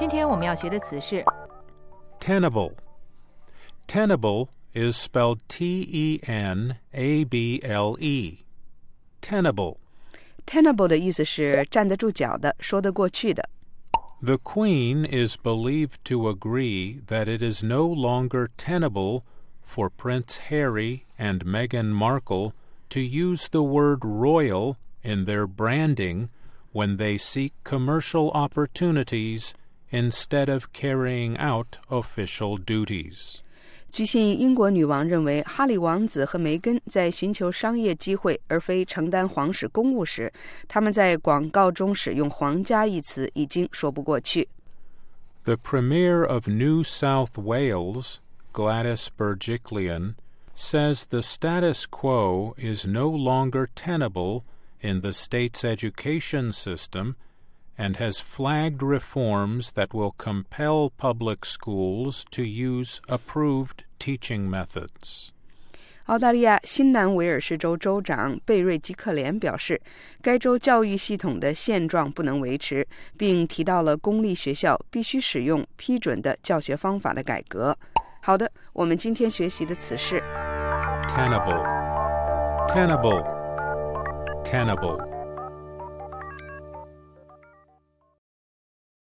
今天我们要学的词是 Tenable. Tenable is spelled T-E-N-A-B-L-E. Tenable. Tenable 的意思是站得住脚的，说得过去的。 The Queen is believed to agree that it is no longer tenable for Prince Harry and Meghan Markle to use the word royal in their branding when they seek commercial opportunities instead of carrying out official duties. 据信，英国女王认为哈里王子和梅根在寻求商业机会而非承担皇室公务时，他们在广告中使用皇家一词已经说不过去。 The Premier of New South Wales, Gladys Berejiklian, says the status quo is no longer tenable in the state's education system and has flagged reforms that will compel public schools to use approved teaching methods. 澳大利亚新南威尔士州州长贝瑞吉克连表示，该州教育系统的现状不能维持，并提到了公立学校必须使用批准的教学方法的改革。好的，我们今天学习的词是 Tenable. Tenable. Tenable.